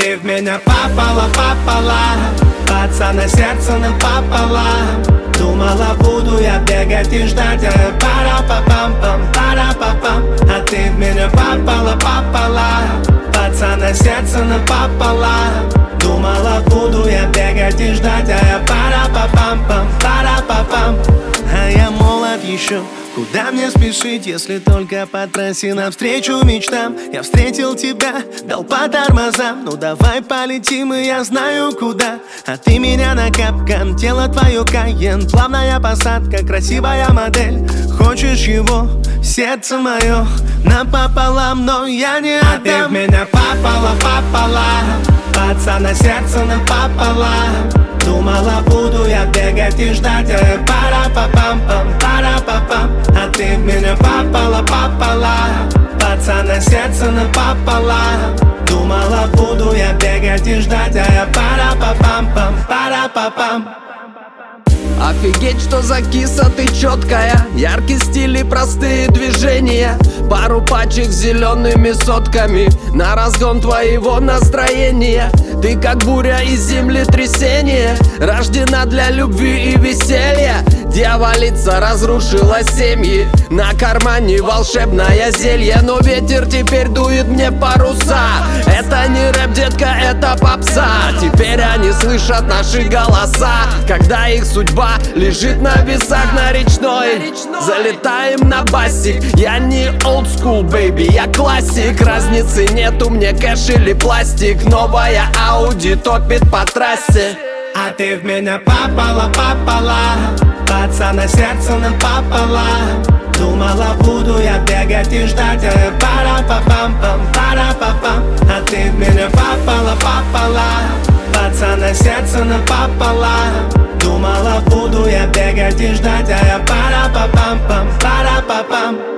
ты в меня попала. Пацана сердце напополам. Думала, буду я бегать и ждать, пара-па-пам-пам, пара-па-пам. А ты в меня попала. Пацана сердце напополам. Думала, буду я бегать и ждать, пара-па-пам-пам, пара-па-пам. А я молод еще, куда мне спешить, если только по трассе навстречу мечтам? Я встретил тебя, дал по тормозам. Ну давай полетим, и я знаю куда. А ты меня на капкан, тело твое Кайен. Плавная посадка, красивая модель. Хочешь его, сердце мое напополам, но я не отдам. А ты в меня попала. Пацана сердце напополам. Думала, буду я бегать и ждать, пара-па-пам-пам, пара-па-пам. А ты в меня попала. Пацана сердце напополам. Думала, буду я бегать и ждать, пара-па-пам-пам, пара-па-пам. Офигеть, что за киса ты четкая. Яркий стиль и простые движения. Пару пачек с зелеными сотками на разгон твоего настроения. Ты как буря и землетрясение, рождена для любви и веселья. Дьяволица разрушила семьи, на кармане волшебное зелье. Но ветер теперь дует мне паруса. Это не рэп, детка, это попса. Теперь они слышат наши голоса, когда их судьба лежит на весах на речной. Залетаем на басик. Я не old school, baby, я классик. Разницы нету, мне кэш или пластик. Новая Ауди топит по трассе. А ты в меня попала. Пацана сердце напополам. Думала, буду я бегать и ждать, пара-па-пам-пам, пара-па-пам. А ты в меня попала. Пацана сердце напополам. Думала, буду я бегать и ждать, пара-па-пам-пам, пара-па-пам.